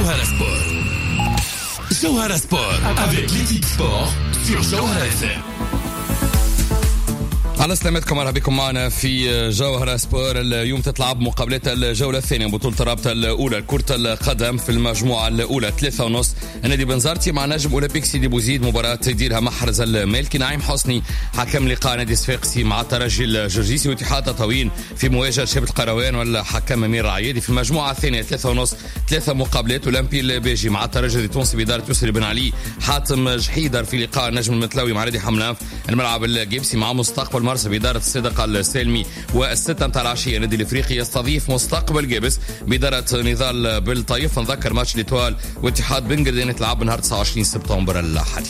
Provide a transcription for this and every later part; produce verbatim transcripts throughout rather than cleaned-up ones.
Jawhara Sport. Jawhara Sport avec l'équipe sport sur Jawhara F M. على سلامتكم، مرحبا بكم معنا في جوهرة سبور. اليوم تتلعب مقابلات الجولة الثانية بطولة الرابطة الأولى كرة القدم في المجموعة الأولى ثلاثة ونص. النادي بنزرتي مع نجم أولمبيك سيدي بوزيد، مباراة يديرها محرز المالكي. نعيم حسني حكم لقاء نادي صفاقسي مع الترجي الجرجيسي، واتحاد تطاوين في مواجهة شبه القروان والحكم أمير عيادي. في المجموعة الثانية ثلاثة ونص ثلاثة مقابلات. أولمبي الباجي مع الترجي التونسي بإدارة يسري بن علي. حاتم جحيدر في لقاء النجم المتلوي مع نادي حملاف. الملعب الجيبسي مع مستقبل مرسى بإدارة الصدق السالمي. والستة متاع العشية النادي الافريقي يستضيف مستقبل جيبس بإدارة نضال بالطيف. نذكر ماتش ليتوال واتحاد بن قردان يتلعب نهار تسعة وعشرين سبتمبر الحالي.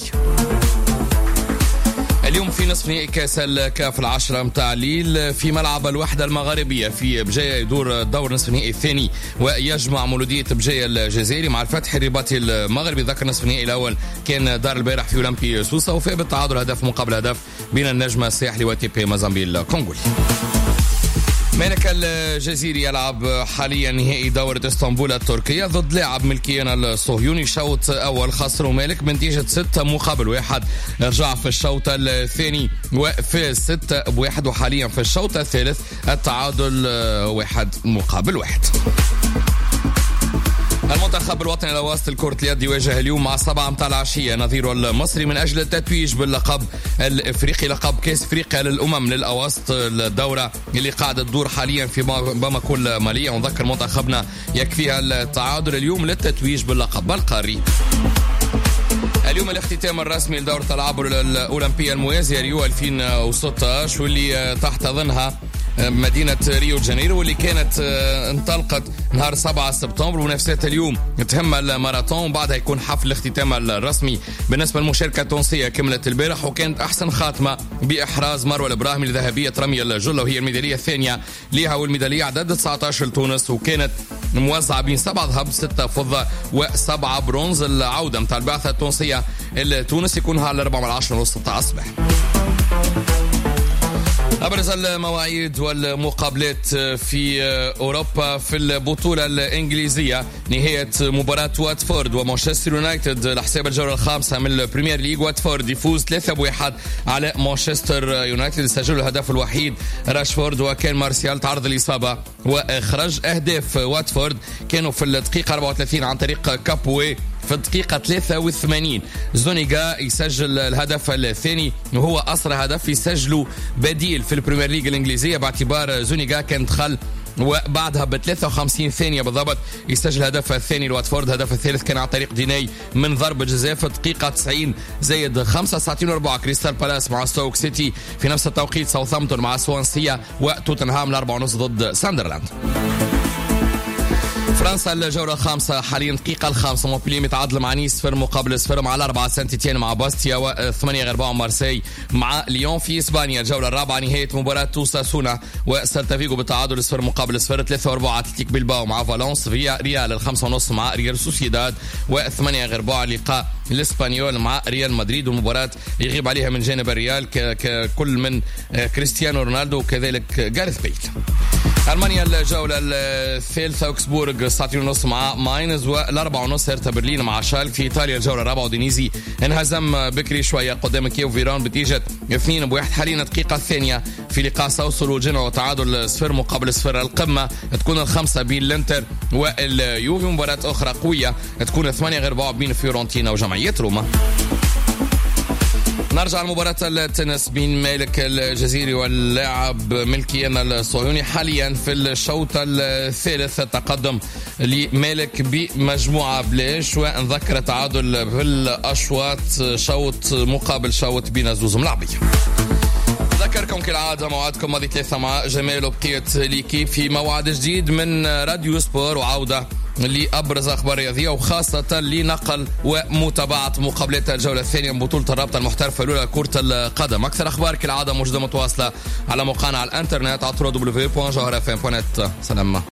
اليوم في نصف نهائي كاس الكاف العشرة متاع ليل في ملعب الوحدة المغربية في بجاية. يدور دور نصف النهائي الثاني ويجمع مولودية بجاية الجزائري مع الفتح الرباطي المغربي. ذكر نصف النهائي الأول كان دار البارح في أولمبي سوسة، وفاء بالتعادل هدف مقابل هدف بين النجم الساحلي وتي بي مازامبي الكونغولي. مالك الجزيري يلعب حاليا نهائي دورة اسطنبول التركية ضد لاعب ملكيان الصهيوني. شوط أول خسروا مالك بنتيجة ستة مقابل واحد. رجع في الشوط الثاني وفاز ستة بواحد، وحاليا في الشوط الثالث التعادل واحد مقابل واحد. المنتخب الوطني لوسط الكرة اليد يواجه اليوم مع سبعة متاع العشية نظيره المصري من أجل التتويج باللقب الإفريقي، لقب كأس إفريقيا للأمم للأوسط. الدورة اللي قاعدة تدور حاليا في باماكو المالية، ونذكر منتخبنا يكفيها التعادل اليوم للتتويج باللقب القاري. اليوم الاختتام الرسمي لدورة الألعاب الأولمبية الموازية ريو ألفين وستة عشر، واللي تحتضنها مدينة ريو دي جانيرو، واللي كانت انطلقت نهار سبعة سبتمبر. ونفسات اليوم تهم الماراثون، وبعدها يكون حفل الاختتام الرسمي. بالنسبة للمشاركة التونسية كملت البارح، وكانت أحسن خاتمة بإحراز مروة الإبراهيمي لذهبية رمي الجلة، وهي الميدالية الثانية لها، والميدالية عدد تسعة عشر لتونس، وكانت موزعة بين سبعة ذهب ستة فضة وسبعة برونز. العودة متاع البعثة التونسية لتونس يكون على الأربعة والعشرة ونص تاع الصباح. أبرز المواعيد والمقابلات في أوروبا في البطولة الإنجليزية: نهاية مباراة واتفورد ومانشستر يونايتد لحساب الجولة الخامسة من البريمير ليج. واتفورد يفوز ثلاثة بواحد على مانشستر يونايتد، سجل الهدف الوحيد راشفورد، وكان مارسيال تعرض الإصابة وإخرج. أهداف واتفورد كانوا في الدقيقة أربعة وثلاثين عن طريق كابوي، في الدقيقة ثلاثة وثمانين زونيغا يسجل الهدف الثاني، وهو أسرع هدف يسجله بديل في البريمير ليج الإنجليزية، باعتبار زونيغا كان دخل وبعدها ب ثلاثة وخمسين ثانية بالضبط يسجل الهدف الثاني لواتفورد. الهدف الثالث كان عن طريق ديناي من ضربة جزاء في الدقيقة تسعين زائد خمسة وتسعين وربع. كريستال بالاس مع ستوك سيتي في نفس التوقيت. ساوثامبتون مع سوانسيا، وتوتنهام الأربعة ونص ضد ساندرلاند. فرنسا الجولة الخامسة حاليا الدقيقة الخامسة. مونبلييه متعادل مع نيس صفر مقابل صفر، مع الأربعة سانت إتيان مع باستيا، وثمانية غرباء مارسي مع ليون. في إسبانيا الجولة الرابعة نهاية مباراة توساسونا وسيلتا فيغو بالتعادل صفر مقابل صفر. ثلاثة وأربعة أتلتيك بلباو مع فالنس. فيا ريال الخمسة ونص مع ريال سوسيداد، وثمانية غرباء لقاء الإسبانيول مع ريال مدريد، والمباراة يغيب عليها من جانب الريال ككل من كريستيانو رونالدو وكذلك جاريث بيل. ألمانيا الجولة الثالثة أوكسبورغ ساعتين ونص مع ماينز، والأربعة ونص هرتا برلين مع شالك. في إيطاليا الجولة الرابعة ودينيزي انهزم بكري شوية قدام كييف فيرون بنتيجة اثنين بواحد. حاليا الدقيقة الثانية في لقاء ساوسول وجنوا وتعادل صفر مقابل صفر. القمة تكون الخمسة بين الانتر واليوفي. مباراة أخرى قوية تكون ثمانية غرباء بين فيورنتينا وجمعية روما. نرجع لمباراة التنس بين مالك الجزيري واللاعب ملكيان الصهيوني. حاليا في الشوط الثالث تقدم لمالك بمجموعة بلاش، ونذكر تعادل بالأشواط شوط مقابل شوط بين زوز ملاعبية. ذكركم كالعادة موعدكم ماضي ثلاثة مع جمال وبقية ليكي في موعد جديد من راديو سبور، وعودة لأبرز أخبار رياضية، وخاصة لنقل ومتابعة مقابلات الجولة الثانية من بطولة الرابطة المحترفة الأولى كرة القدم. أكثر أخبار كالعادة موجودة متواصلة على موقعنا على الإنترنت على دبليو دبليو دبليو دوت جوهرة إف إم دوت نت. سلام.